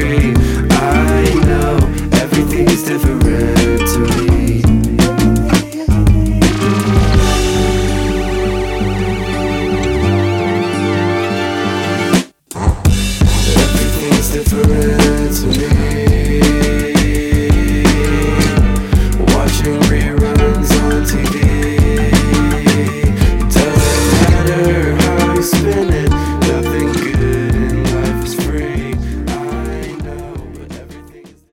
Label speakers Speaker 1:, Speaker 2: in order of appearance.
Speaker 1: I know everything is different to me. Everything is different to me.